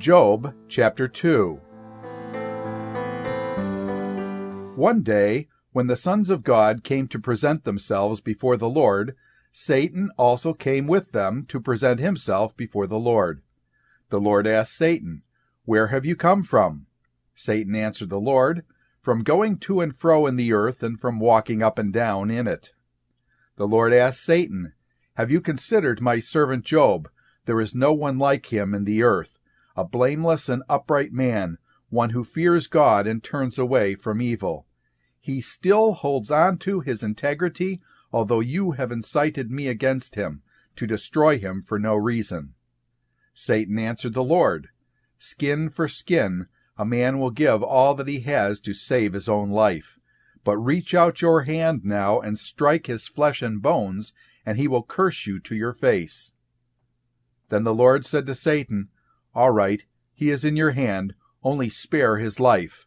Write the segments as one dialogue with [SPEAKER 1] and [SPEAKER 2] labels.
[SPEAKER 1] Job chapter 2. One day, when the sons of God came to present themselves before the Lord, Satan also came with them to present himself before the Lord. The Lord asked Satan, "Where have you come from?" Satan answered the Lord, "From going to and fro in the earth, and from walking up and down in it." The Lord asked Satan, "Have you considered my servant Job? There is no one like him in the earth, a blameless and upright man, one who fears God and turns away from evil. He still holds on to his integrity, although you have incited me against him, to destroy him for no reason." Satan answered the Lord, "Skin for skin, a man will give all that he has to save his own life. But reach out your hand now and strike his flesh and bones, and he will curse you to your face." Then the Lord said to Satan, "All right, he is in your hand, only spare his life."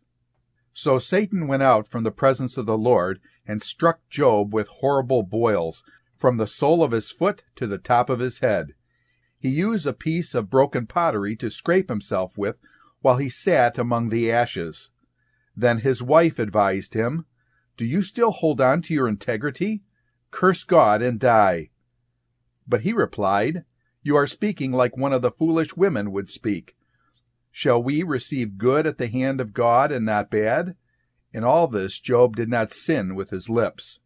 [SPEAKER 1] So Satan went out from the presence of the Lord and struck Job with horrible boils, from the sole of his foot to the top of his head. He used a piece of broken pottery to scrape himself with while he sat among the ashes. Then his wife advised him, "Do you still hold on to your integrity? Curse God and die." But he replied, "You are speaking like one of the foolish women would speak. Shall we receive good at the hand of God and not bad?" In all this Job did not sin with his lips.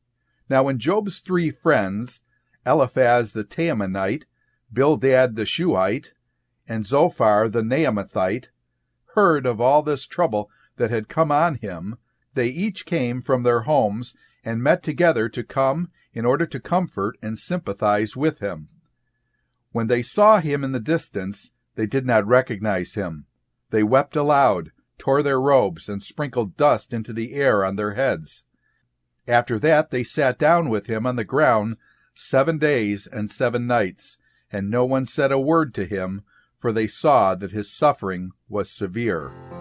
[SPEAKER 1] Now when Job's 3 friends, Eliphaz the Temanite, Bildad the Shuhite, and Zophar the Naamathite, heard of all this trouble that had come on him, they each came from their homes and met together to come in order to comfort and sympathize with him. When they saw him in the distance, they did not recognize him. They wept aloud, tore their robes, and sprinkled dust into the air on their heads. After that they sat down with him on the ground 7 days and 7 nights, and no one said a word to him, for they saw that his suffering was severe.